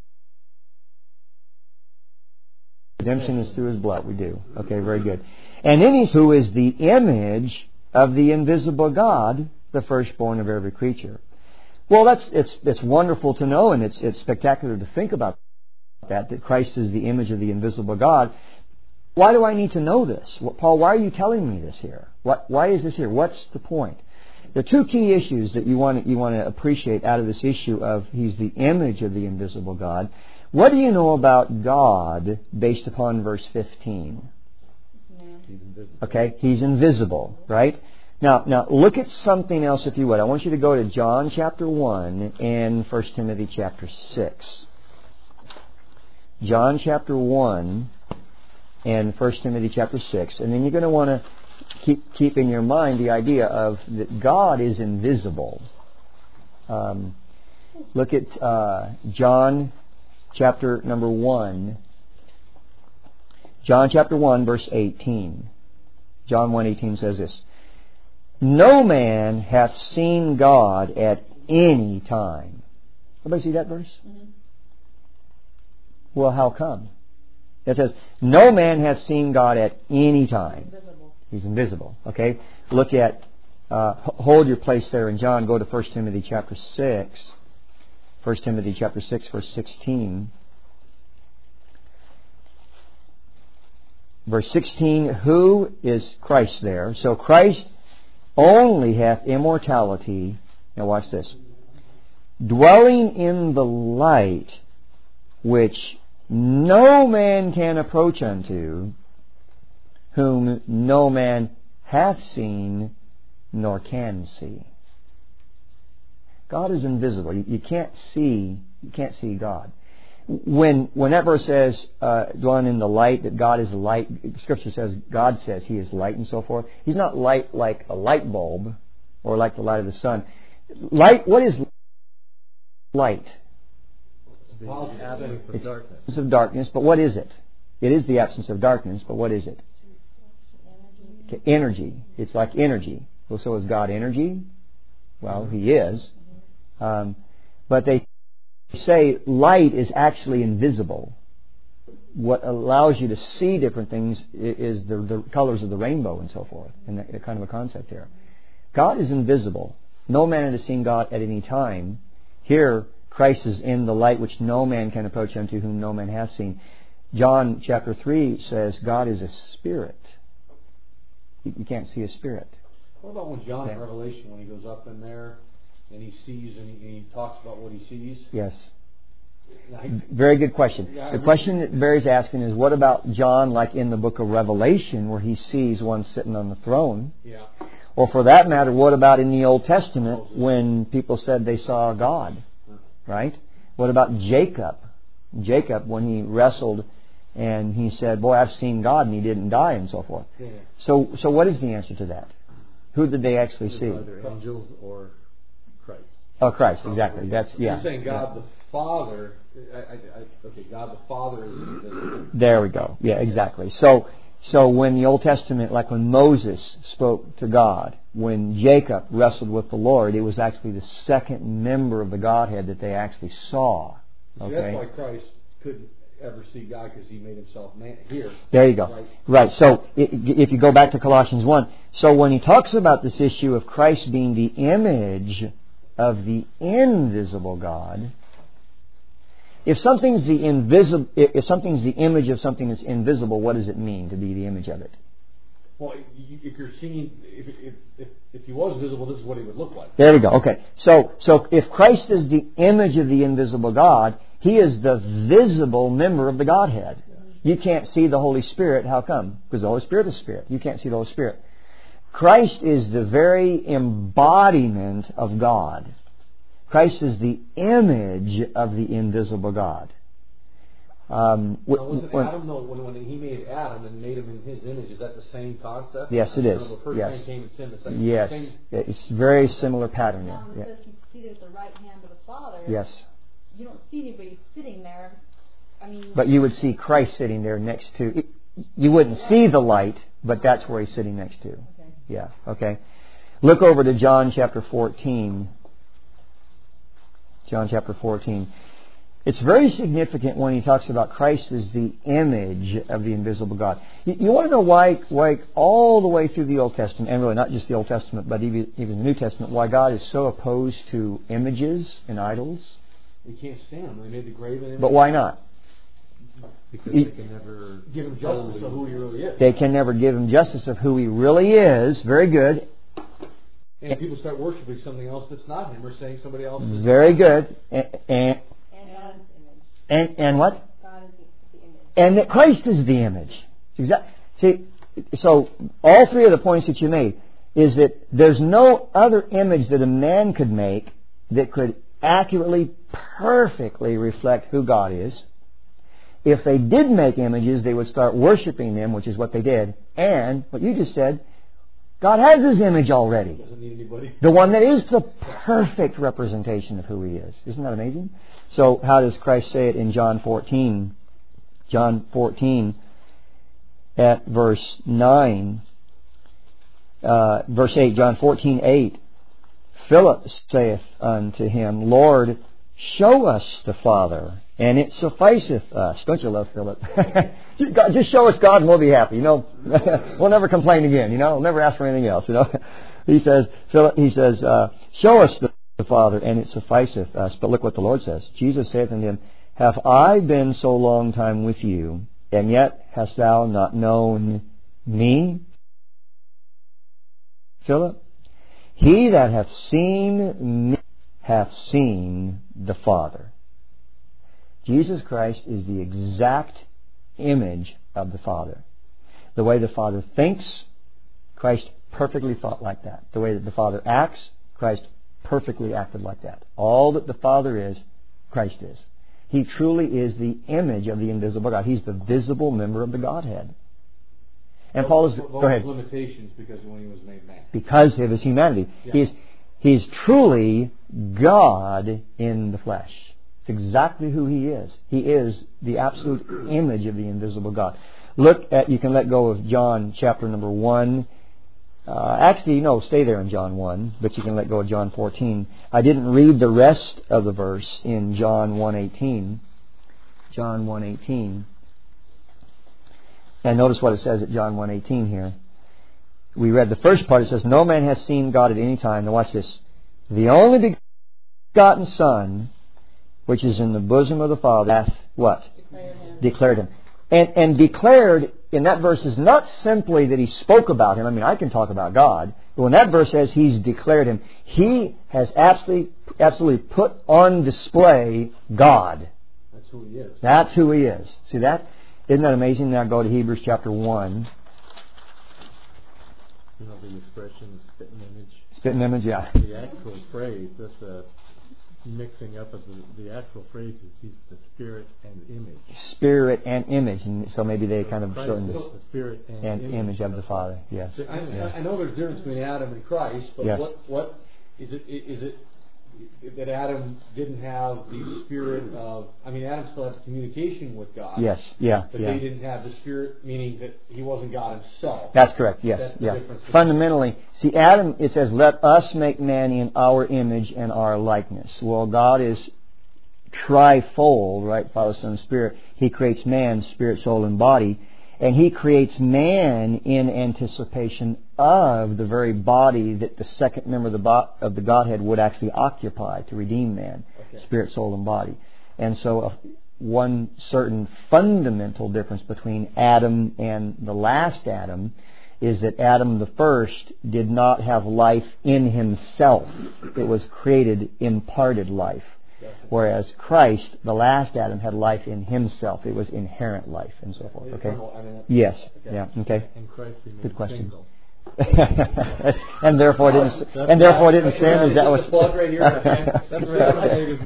redemption is through His blood. We do. Okay. Very good. And in His who is the image of the invisible God, the firstborn of every creature. Well, it's wonderful to know, and it's spectacular to think about that Christ is the image of the invisible God. Why do I need to know this? Paul, why are you telling me this here? Why is this here? What's the point? There are two key issues that you want to appreciate out of this issue of He's the image of the invisible God. What do you know about God based upon verse 15? He's invisible. Okay, He's invisible, right? Now look at something else if you would. I want you to go to John chapter 1 and 1 Timothy chapter 6. John chapter 1 and 1 Timothy chapter 6. And then you're going to want to keep in your mind the idea of that God is invisible. Look at John chapter number 1. John chapter 1 verse 18. John 1:18 says this. No man hath seen God at any time. Everybody see that verse? Mm-hmm. Well, how come? It says, no man hath seen God at any time. He's invisible. Okay? Look at, hold your place there in John. Go to 1 Timothy chapter 6. 1 Timothy chapter 6 verse 16. Verse 16, who is Christ there? So Christ only hath immortality. Now watch this. Dwelling in the light which no man can approach unto, whom no man hath seen nor can see. God is invisible. You can't see God. When that verse says dwelling in the light, that God is light, Scripture says God says He is light and so forth. He's not light like a light bulb or like the light of the sun. Light. What is light? The absence of darkness. Absence of darkness, but what is it? It is the absence of darkness, but what is it? Energy. It's like energy. Well, so is God energy? Well, He is. But they say light is actually invisible. What allows you to see different things is the colors of the rainbow and so forth, and that kind of a concept there. God is invisible. No man has seen God at any time. Here, Christ is in the light which no man can approach unto, whom no man hath seen. John chapter 3 says God is a spirit. You can't see a spirit. What about when John in Revelation, when he goes up in there and he sees and he talks about what he sees? Yes. Very good question. The question that Barry's asking is, what about John, like in the book of Revelation, where he sees one sitting on the throne? Yeah. Or for that matter, what about in the Old Testament when people said they saw God? Right? What about Jacob? Jacob, when he wrestled and he said, boy, I've seen God, and he didn't die, and so forth. Yeah. So what is the answer to that? Who did they actually see? Either angels or Christ. Oh, Christ, exactly. That's You're saying God the Father. Okay, God the Father is invisible. There we go. Yeah, exactly. So So when the Old Testament, like when Moses spoke to God, when Jacob wrestled with the Lord, it was actually the second member of the Godhead that they actually saw. Okay? That's why Christ couldn't ever see God, because He made Himself man here. There you go. Right. So if you go back to Colossians 1, so when he talks about this issue of Christ being the image of the invisible God, if something's the image of something that's invisible, what does it mean to be the image of it? Well, if you're seeing, if He was visible, this is what He would look like. There we go. Okay. So if Christ is the image of the invisible God, He is the visible member of the Godhead. You can't see the Holy Spirit. How come? Because the Holy Spirit is Spirit. You can't see the Holy Spirit. Christ is the very embodiment of God. Christ is the image of the invisible God. Adam, when He made Adam and made him in His image, is that the same concept? Yes, it is. The first man came and sinned, the second yes, it's very similar pattern. Now, it says He's seated at the right hand of the Father. Yes. You don't see anybody sitting there. I mean, but you would see Christ sitting there next to. You wouldn't see the light, but that's where He's sitting next to. Okay. Yeah. Okay. Look over to John chapter 14. John chapter 14. It's very significant when he talks about Christ as the image of the invisible God. You want to know why all the way through the Old Testament, and really not just the Old Testament, but even the New Testament, why God is so opposed to images and idols? We can't stand them. They made the graven image. But why not? Because they can never give Him justice of who He really is. They can never give Him justice of who He really is. Very good. And people start worshiping something else that's not Him, or saying somebody else is. Very good. And what? God is the image. And that Christ is the image. See, so all three of the points that you made is that there's no other image that a man could make that could accurately, perfectly reflect who God is. If they did make images, they would start worshiping them, which is what they did. And what you just said, God has His image already. Doesn't need anybody. The one that is the perfect representation of who He is. Isn't that amazing? So how does Christ say it in John 14? John 14 at verse 9. Verse 8, John 14:8. Philip saith unto Him, Lord, show us the Father, and it sufficeth us. Don't you love Philip? Just show us God and we'll be happy. We'll never complain again. We'll never ask for anything else. He says, show us the Father, and it sufficeth us. But look what the Lord says. Jesus saith unto him, Have I been so long time with you, and yet hast thou not known me, Philip? He that hath seen me hath seen the Father. Jesus Christ is the exact image of the Father. The way the Father thinks, Christ perfectly thought like that. The way that the Father acts, Christ perfectly acted like that. All that the Father is, Christ is. He truly is the image of the invisible God. He's the visible member of the Godhead. And Paul is... Go ahead. Limitations because when He was made man. Because of His humanity. Yeah. He's truly God in the flesh. It's exactly who He is. He is the absolute image of the invisible God. You can let go of John chapter number 1. Stay there in John 1, but you can let go of John 14. I didn't read the rest of the verse in John 1:18. John 1:18. And notice what it says at John 1:18 here. We read the first part. It says, No man has seen God at any time. Now watch this. The only begotten Son, which is in the bosom of the Father, hath what? Declared Him. And declared in that verse is not simply that He spoke about Him. I can talk about God. But when that verse says He's declared Him, He has absolutely put on display God. That's who He is. That's who He is. See that? Isn't that amazing? Now go to Hebrews chapter 1. The expression spitting image. Spitting image, yeah. The actual phrase, that's a mixing up of the actual phrases. He's the spirit and image. Spirit and image. And so maybe they kind of shorten this. The spirit and image of the Father. Yes. I know there's a difference between Adam and Christ, but yes. what is it that Adam didn't have the spirit of, Adam still had communication with God. Yes, yeah. But they didn't have the spirit, meaning that he wasn't God himself. That's correct, yes. That's the difference. Fundamentally, see, Adam, it says, let us make man in our image and our likeness. Well, God is trifold, right? Father, Son, Spirit. He creates man, spirit, soul, and body. And He creates man in anticipation of the very body that the second member of the Godhead would actually occupy to redeem man, spirit, soul, and body. And so one certain fundamental difference between Adam and the last Adam is that Adam the first did not have life in himself. It was created, imparted life. Whereas Christ, the last Adam, had life in himself. It was inherent life and so forth. Okay? Yes. Yeah. Okay. And Christ remained good question. single. and therefore didn't sin. Is that what? Plug right here. That's right.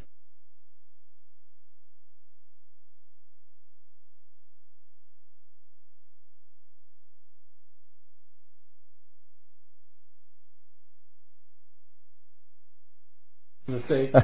Okay.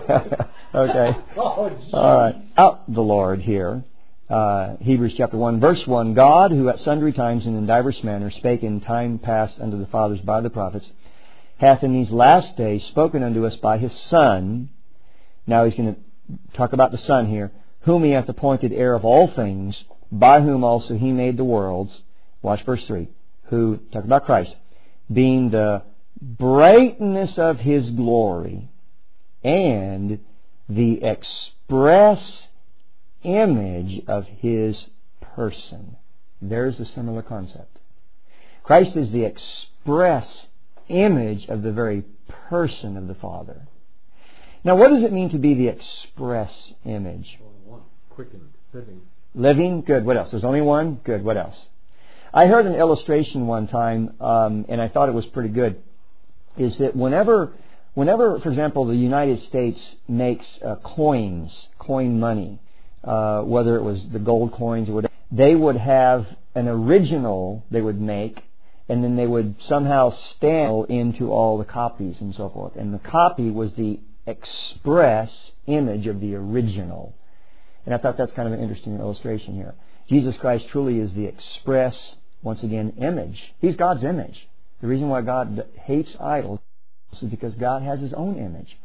All right. Out the Lord here. Hebrews chapter 1, verse 1. God, who at sundry times and in divers manners spake in time past unto the fathers by the prophets, hath in these last days spoken unto us by His Son. Now He's going to talk about the Son here. Whom He hath appointed heir of all things, by whom also He made the worlds. Watch verse 3. Who, talk about Christ, being the brightness of His glory, and the express image of His person. There's a similar concept. Christ is the express image of the very person of the Father. Now, what does it mean to be the express image? Quickened, living. Living? Good. What else? There's only one? Good. What else? I heard an illustration one time, and I thought it was pretty good, is that whenever, for example, the United States makes coin money, whether it was the gold coins or whatever, they would have an original they would make, and then they would somehow stamp into all the copies and so forth. And the copy was the express image of the original. And I thought that's kind of an interesting illustration here. Jesus Christ truly is the express, once again, image. He's God's image. The reason why God hates idols is because God has His own image.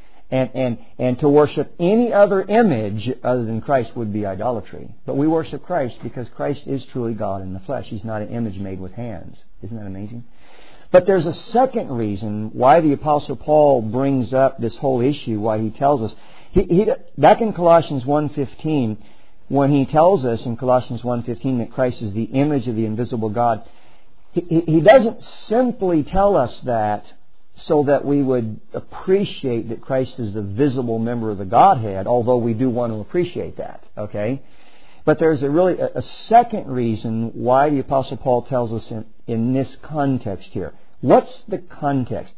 And to worship any other image other than Christ would be idolatry. But we worship Christ because Christ is truly God in the flesh. He's not an image made with hands. Isn't that amazing? But there's a second reason why the Apostle Paul brings up this whole issue, why he tells us. He back in Colossians 1:15, when he tells us in Colossians 1:15 that Christ is the image of the invisible God, he doesn't simply tell us that so that we would appreciate that Christ is the visible member of the Godhead, although we do want to appreciate that, okay? But there's a second reason why the Apostle Paul tells us in this context here. What's the context?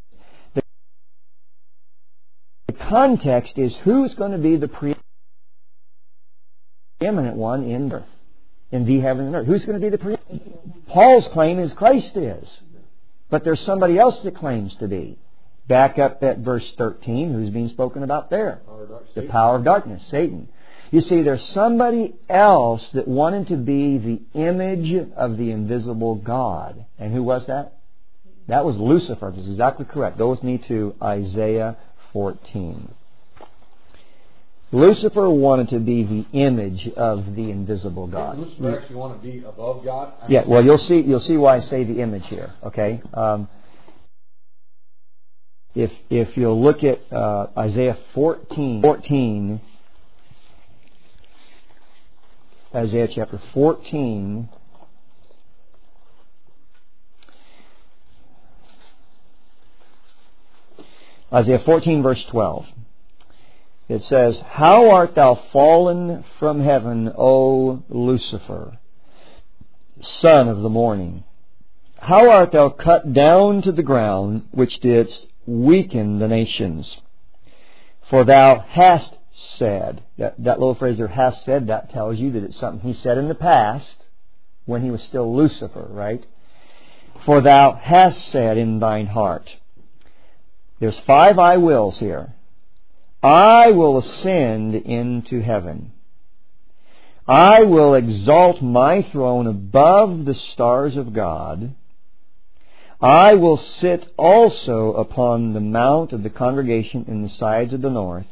The context is who's going to be the preeminent one in the heaven and earth. Who's going to be the preeminent? Paul's claim is Christ is. But there's somebody else that claims to be. Back up at verse 13, who's being spoken about there? The power of darkness, Satan. You see, there's somebody else that wanted to be the image of the invisible God. And who was that? That was Lucifer. That's exactly correct. Go with me to Isaiah 14. Lucifer wanted to be the image of the invisible God. Did Lucifer actually want to be above God? Yeah, well, you'll see why I say the image here. Okay, if you'll look at Isaiah 14, Isaiah chapter 14. Isaiah 14, verse 12. It says, "How art thou fallen from heaven, O Lucifer, son of the morning? How art thou cut down to the ground, which didst weaken the nations? For thou hast said," that little phrase there, "hast said," that tells you that it's something he said in the past, when he was still Lucifer, right? "For thou hast said in thine heart." There's 5 I wills here. I will ascend into heaven. I will exalt my throne above the stars of God. I will sit also upon the mount of the congregation in the sides of the north.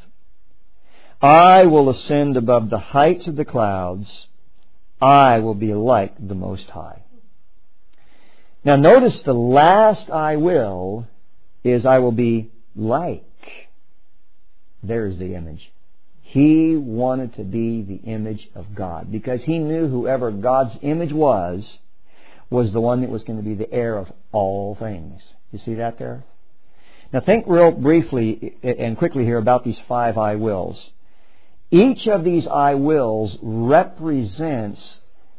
I will ascend above the heights of the clouds. I will be like the Most High. Now notice the last I will is I will be like. There's the image. He wanted to be the image of God because he knew whoever God's image was the one that was going to be the heir of all things. You see that there? Now think real briefly and quickly here about these 5 I wills. Each of these I wills represents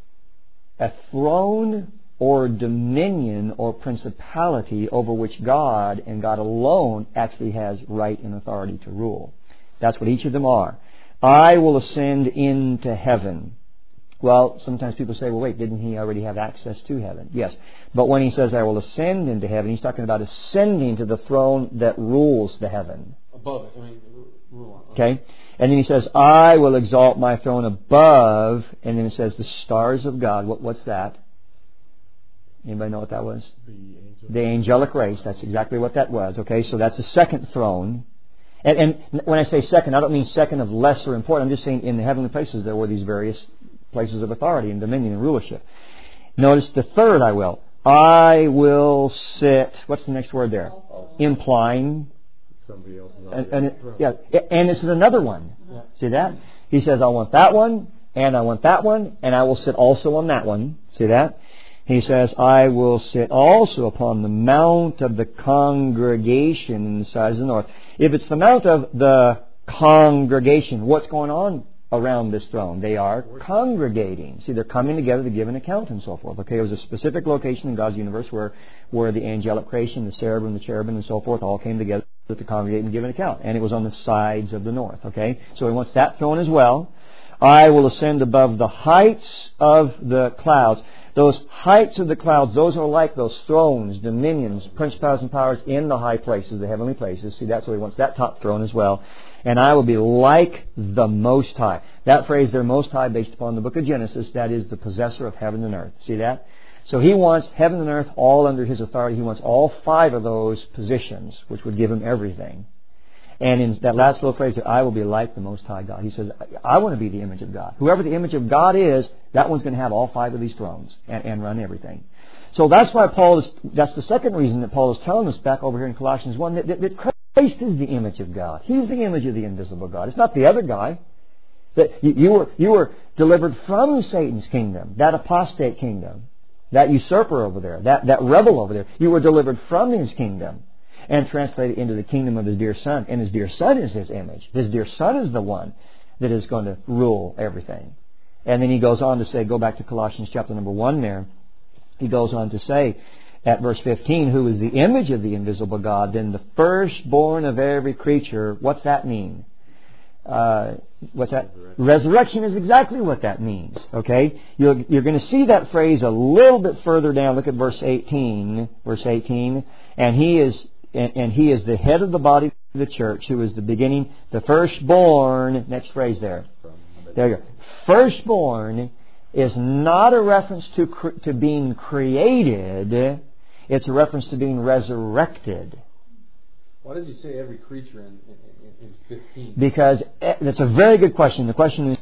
a throne or dominion or principality over which God and God alone actually has right and authority to rule. That's what each of them are. I will ascend into heaven. Well, sometimes people say, well, wait, didn't he already have access to heaven? Yes. But when he says, I will ascend into heaven, he's talking about ascending to the throne that rules the heaven. Above it. Rule on. Okay? And then he says, I will exalt my throne above, and then it says, the stars of God. What's that? Anybody know what that was? The angelic race. That's exactly what that was. Okay, so that's the second throne. And when I say second, I don't mean second of lesser importance. I'm just saying in the heavenly places there were these various places of authority and dominion and rulership. Notice the third I will. I will sit. What's the next word there? Implying. Somebody else. And it's another one. Yeah. See that? He says, I want that one, and I want that one, and I will sit also on that one. See that? He says, I will sit also upon the mount of the congregation in the sides of the north. If it's the mount of the congregation, what's going on around this throne? They are congregating. See, they're coming together to give an account and so forth. Okay, it was a specific location in God's universe where the angelic creation, the cherubim, and so forth all came together to congregate and give an account. And it was on the sides of the north. Okay, so he wants that throne as well. I will ascend above the heights of the clouds. Those heights of the clouds, those are like those thrones, dominions, principalities and powers in the high places, the heavenly places. See, that's what he wants, that top throne as well. And I will be like the Most High. That phrase there, Most High, based upon the book of Genesis, that is the possessor of heaven and earth. See that? So he wants heaven and earth all under his authority. He wants all 5 of those positions, which would give him everything. And in that last little phrase, I will be like the Most High God. He says, I want to be the image of God. Whoever the image of God is, that one's going to have all 5 of these thrones and run everything. So that's why that's the second reason that Paul is telling us back over here in Colossians 1, that Christ is the image of God. He's the image of the invisible God. It's not the other guy. That you were delivered from Satan's kingdom, that apostate kingdom, that usurper over there, that rebel over there. You were delivered from his kingdom and translated into the kingdom of his dear Son. And his dear Son is his image. His dear Son is the one that is going to rule everything. And then he goes on to say, go back to Colossians chapter number 1 there. He goes on to say, at verse 15, who is the image of the invisible God, then the firstborn of every creature. What's that mean? What's that? Resurrection is exactly what that means. Okay? You're going to see that phrase a little bit further down. Look at verse 18. Verse 18. And he is the head of the body of the church, who is the beginning, the firstborn. Next phrase there. There you go. Firstborn is not a reference to being created. It's a reference to being resurrected. Why does he say every creature in 15? Because that's a very good question. The question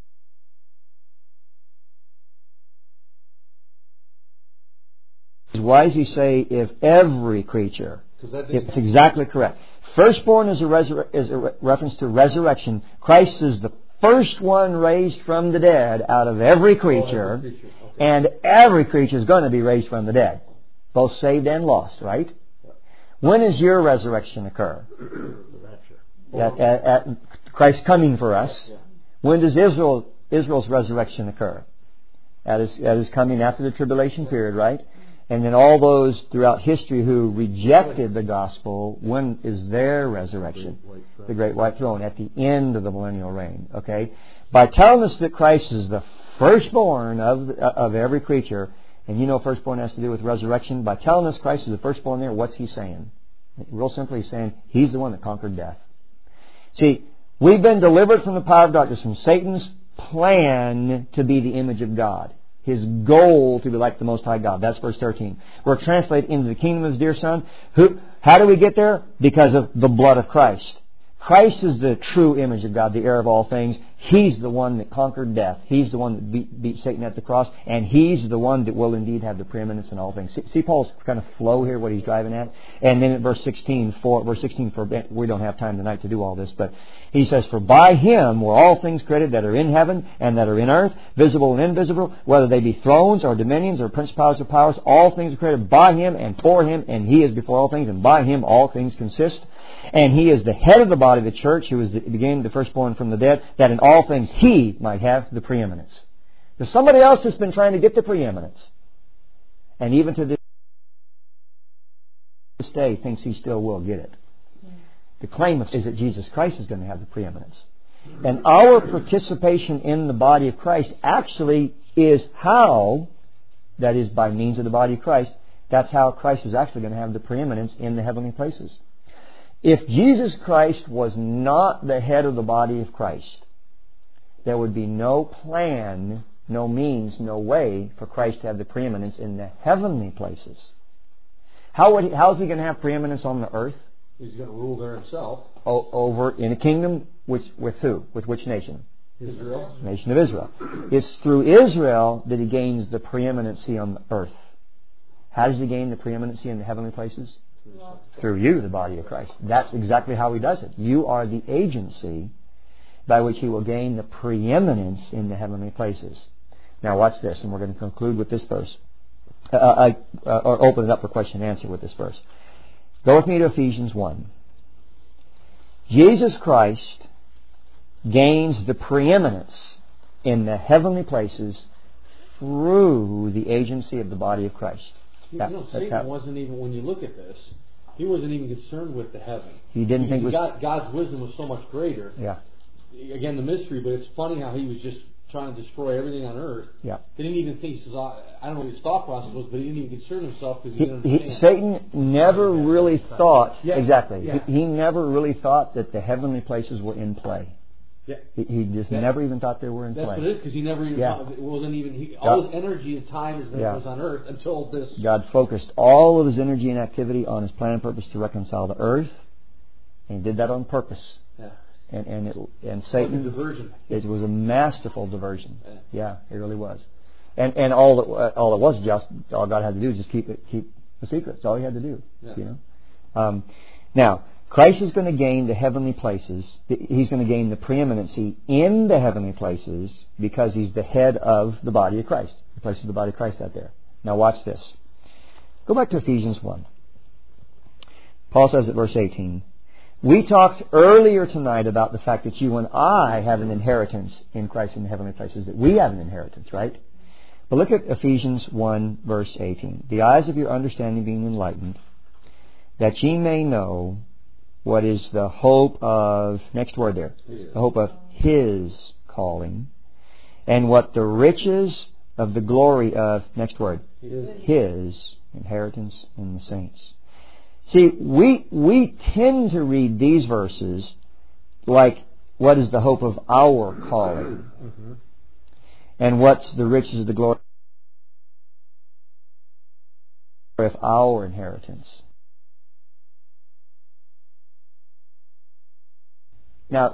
is, why does he say if every creature? It's exactly correct. Firstborn is a reference to resurrection. Christ is the first one raised from the dead out of every creature. Okay. And every creature is going to be raised from the dead. Both saved and lost, right? When does your resurrection occur? At Christ's coming for us. When does Israel's resurrection occur? At his coming after the tribulation period, right? And then all those throughout history who rejected the gospel, when is their resurrection? The great white throne, at the end of the millennial reign. Okay? By telling us that Christ is the firstborn of every creature, and you know firstborn has to do with resurrection, by telling us Christ is the firstborn there, what's he saying? Real simply, he's saying he's the one that conquered death. See, we've been delivered from the power of darkness, from Satan's plan to be the image of God. His goal to be like the Most High God. That's verse 13. We're translated into the kingdom of His dear Son. How do we get there? Because of the blood of Christ. Christ is the true image of God, the heir of all things. He's the one that conquered death. He's the one that beat Satan at the cross. And He's the one that will indeed have the preeminence in all things. See Paul's kind of flow here, what he's driving at? And then at verse 16, we don't have time tonight to do all this, but he says, "For by Him were all things created that are in heaven and that are in earth, visible and invisible, whether they be thrones or dominions or principalities or powers, all things are created by Him and for Him, and He is before all things, and by Him all things consist. And He is the head of the body of the church, who became the firstborn from the dead, that in all things He might have the preeminence." There's somebody else that's been trying to get the preeminence. And even to this day thinks he still will get it. The claim is that Jesus Christ is going to have the preeminence. And our participation in the body of Christ actually is how, that is by means of the body of Christ, that's how Christ is actually going to have the preeminence in the heavenly places. If Jesus Christ was not the head of the body of Christ, there would be no plan, no means, no way for Christ to have the preeminence in the heavenly places. How is He going to have preeminence on the earth? He's going to rule there Himself. Over in a kingdom with who? With which nation? Israel. Nation of Israel. It's through Israel that He gains the preeminency on the earth. How does He gain the preeminency in the heavenly places? Through you, the body of Christ. That's exactly how He does it. You are the agency by which He will gain the preeminence in the heavenly places. Now watch this, and we're going to conclude with this verse. Or open it up for question and answer with this verse. Go with me to Ephesians 1. Jesus Christ gains the preeminence in the heavenly places through the agency of the body of Christ. Satan wasn't even, when you look at this, he wasn't even concerned with the heaven. He didn't think God's wisdom was so much greater. Yeah. Again, the mystery, but it's funny how he was just trying to destroy everything on earth. Yeah. He didn't even think, I don't know what his thought process was, but he didn't even concern himself because he didn't understand. Satan never really thought, exactly, Yeah. He never really thought that the heavenly places were in play. Yeah. He just never even thought they were in play. That's what it is, because he never even thought, it wasn't even, all his energy and time was on earth until this. God focused all of His energy and activity on His plan and purpose to reconcile the earth, and He did that on purpose. Yeah. And Satan, it was a masterful diversion. Yeah, it really was. And all it was just, all God had to do was just keep the secret. That's all He had to do. Yeah. You know. Now, Christ is going to gain the heavenly places. He's going to gain the preeminency in the heavenly places because He's the head of the body of Christ. He places the body of Christ out there. Now watch this. Go back to Ephesians 1. Paul says at verse 18, "We talked earlier tonight about the fact that you and I have an inheritance in Christ in the heavenly places, that we have an inheritance, right? But look at Ephesians 1 verse 18. "The eyes of your understanding being enlightened, that ye may know what is the hope of," next word there, "the hope of His calling, and what the riches of the glory of," next word, His inheritance in the saints." See, we tend to read these verses like, what is the hope of our calling? Mm-hmm. And what's the riches of the glory of our inheritance? Now,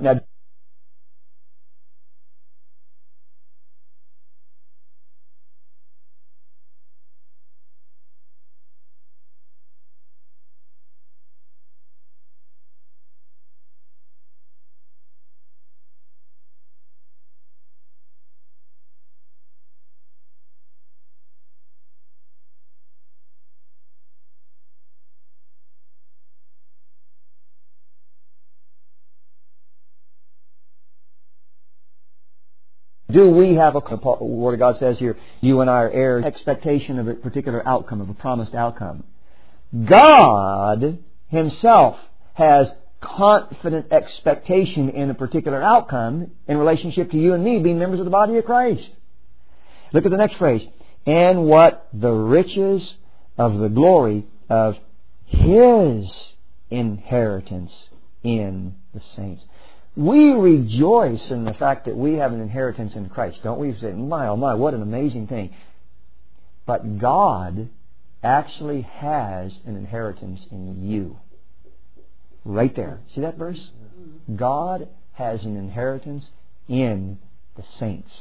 do we have a Word of God says here, you and I are heirs, expectation of a particular outcome, of a promised outcome. God Himself has confident expectation in a particular outcome in relationship to you and me being members of the body of Christ. Look at the next phrase. "And what the riches of the glory of His inheritance in the saints." We rejoice in the fact that we have an inheritance in Christ. Don't we say, my, oh my, what an amazing thing. But God actually has an inheritance in you. Right there. See that verse? God has an inheritance in the saints.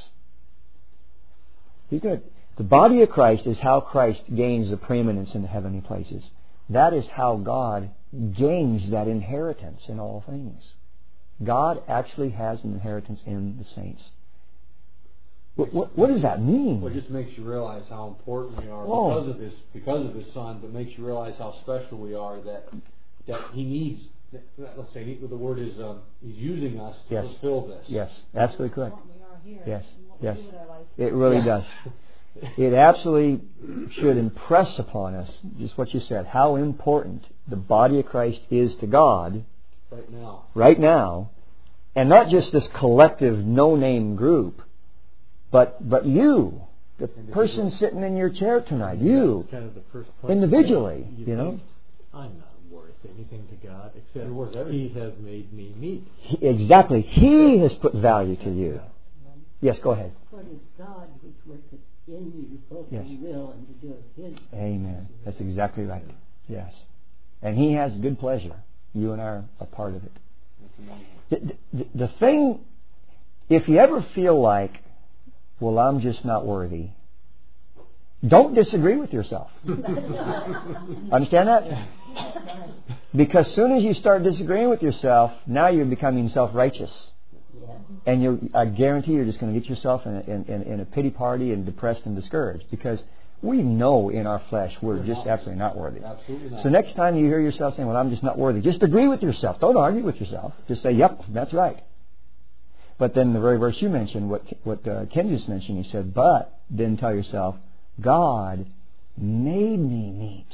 He's good. The body of Christ is how Christ gains the preeminence in the heavenly places. That is how God gains that inheritance in all things. God actually has an inheritance in the saints. What does that mean? Well, it just makes you realize how important we are because of His Son, but makes you realize how special we are that He needs. Let's say the word is He's using us to fulfill this. Yes, absolutely correct. Yes. It really does. It absolutely should impress upon us just what you said, how important the body of Christ is to God right now, and not just this collective no-name group, but you, the person sitting in your chair tonight, you, kind of the first point individually, I'm not worth anything to God except He has made me meet. Exactly. He has put value to you. Yes, go ahead. For it is God which worketh in you both to will and to do of His. Amen. That's exactly right. Yes. And He has good pleasure. You and I are a part of it. The thing, if you ever feel like, well, I'm just not worthy, don't disagree with yourself. Understand that? Because as soon as you start disagreeing with yourself, now you're becoming self-righteous. And I guarantee you're just going to get yourself in a pity party and depressed and discouraged, because we know in our flesh we're just absolutely not worthy. Absolutely not. So next time you hear yourself saying, well, I'm just not worthy, just agree with yourself. Don't argue with yourself. Just say, yep, that's right. But then the very verse you mentioned, what Ken just mentioned, he said, but then tell yourself, God made me meet.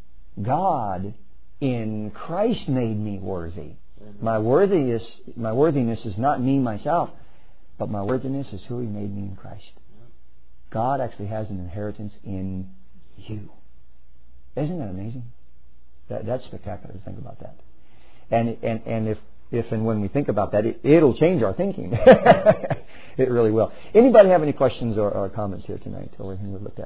God in Christ made me worthy. My worthiness is not me, myself, but my worthiness is who He made me in Christ. God actually has an inheritance in you. Isn't that amazing? That's spectacular to think about that. And if and when we think about that, it'll change our thinking. It really will. Anybody have any questions or comments here tonight or anything we've looked at?